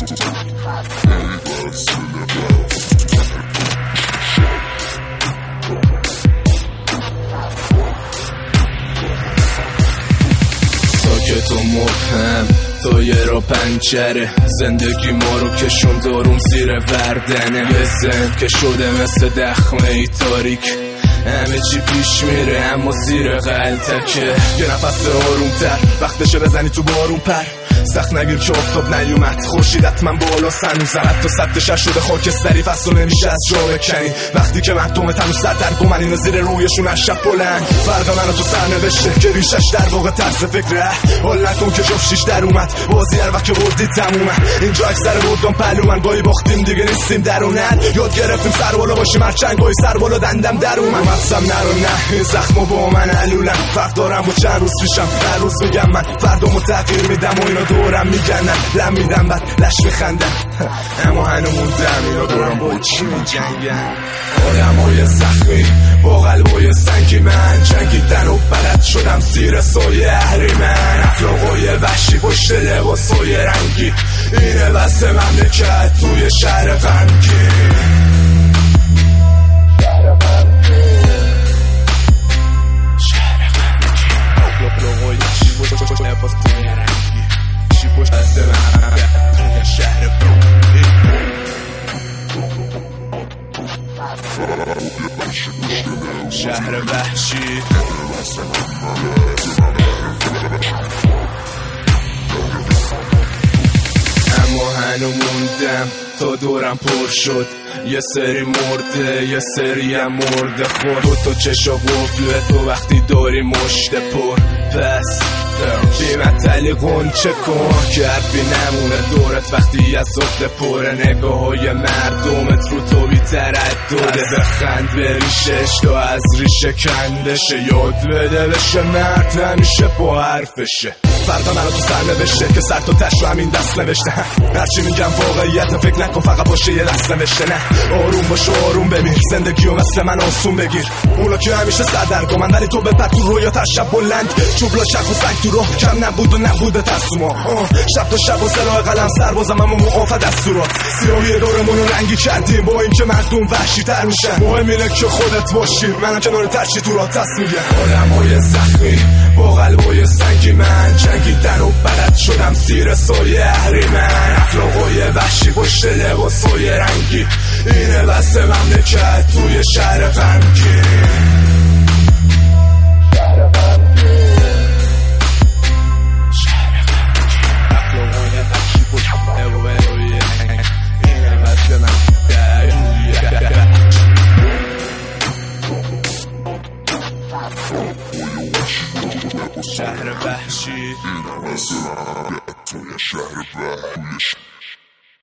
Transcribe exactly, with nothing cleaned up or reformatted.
ساکت و مبهم تایر و پنچره زندگی ما رو کشون داروم زیر وردنه یه زن که شده مثل دخمه ای تاریک همه چی پیش میره اما زیر غلطکه یه نفس آروم تر وقتشه بزنی تو بارون پر سخت نگیر که افتاب نیومد خورشید حتما بالا سنوزم حتی سطح شده خاکستری فصل نمیشه از جا بکنی وقتی که مردم تنو سردر گمن اینو زیر رویشون از شب بلند فردا منو تو سر نوشته که ریشش در واقع طرز فکره حال نکن که جفشیش در اومد بازی هر وقت که بردی تمومه اینجا اکثر بردم پلومن گاهی باختیم دیگه نیستیم درونن یاد گرفتیم سر بالا باشیم هر چند گاهی سر بالا دندم در اومد مقصم نرو نه این زخمو با من علولم فرق دارم و چند روز پیشم هر روز میگم من فردامو تغییر میدم و اینا دورم میگنن لم میدم بعد لش میخندم اما هنو موندم اینا دورم با چی میجنگن آدمای زخمی با قلبای سنگی من جنگیدن و بلد شدم زیر سایه اهریمن اخلاقای وحشی پشت لباسای رنگی اینه بس مملکت توی شهر غمگین شهر وحشی اما هنو موندم تا دورم پر شد یه سری مرده یه سری هم مرده خور دو تا چشا قفله تو وقتی داری مشت پر پس بیمتلی قنچه کن که حرفی نمونه دورت وقتی از صفت پره نگاه های مردمت رو تو بی تردده از خند بریشش تو از ریشه کندشه یاد بده بشه مرد همیشه با حرفشه فردا منو تو سر نوشته که سر تا تش رو همین دست نوشته هرچی میگم واقعیت فکر نکن فقط باشه یه دست نوشته نه آروم باش آروم بمیر زندگی و مثل من آسون بگیر اونا که همیشه سردرگمن ولی تو بپر تو رویا تا شب بلند چوبلا شق و سنگ تو راه کم نبود و نبوده ترسوما شب تا شب و سلاح قلم سربازم اما معاف دستورات سیاهی دورمون رو رنگی کردیم با اینکه مردم وحشی تر میشن مهم اینه که خودت باشی منم کنار ترشی تو راه دست میگم آدمای زخمی با قلبای سنگی من جنگیدن و بلد شدم زیر سایه اهریمن اخلاقای وحشی پشت لباسای رنگی اینه بس مملکت توی شهر غمگین شهر وحشی این هم از توی شهر وحشی